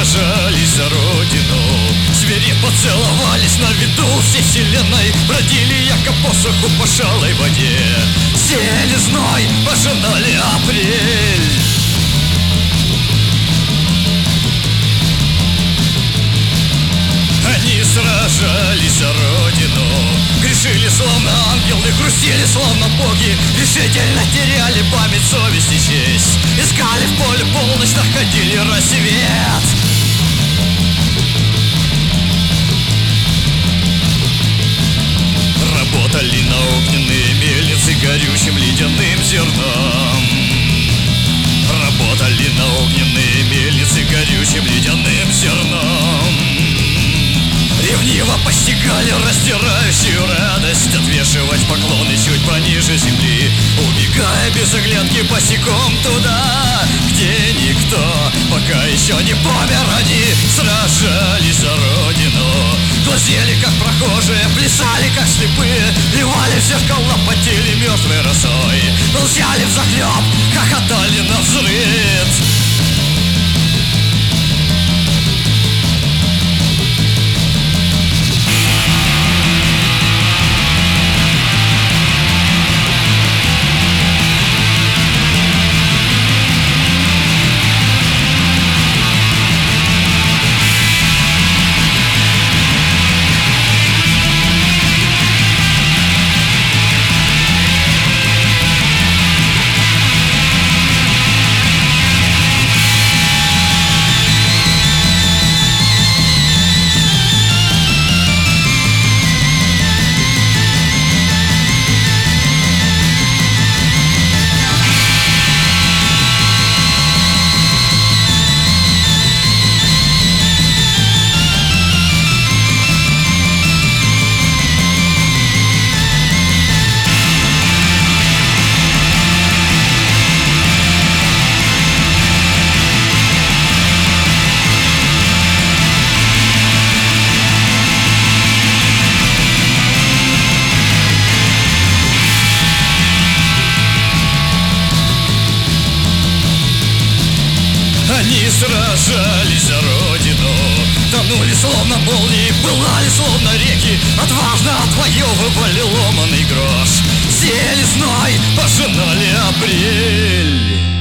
сражались за родину, свирепо целовались на виду всей вселенной, бродили яко посоху по шалой воде, сеяли зной, пожинали апрель. Они сражались за родину, грешили словно ангелы, грустили словно боги, решительно теряли память, совесть и честь, искали в поле полночь, находили рассвет. Работали на огненные мельницы горючим ледяным зерном. Работали на огненные мельницы горючим ледяным зерном. Ревниво постигали раздирающую радость, отвешивать поклоны чуть пониже земли, убегая без оглядки босиком туда, где никто пока еще не помер. Они сражались за родину, глазели как прохожие, плясали как слепые, плевали в зеркала, потели мертвой росой, взяли взахлеб, хохотали навзрыд. Они сражались за родину, тонули словно молнии, пылали словно реки, отважно отвоевывали ломаный грош, сеяли зной, пожинали апрель.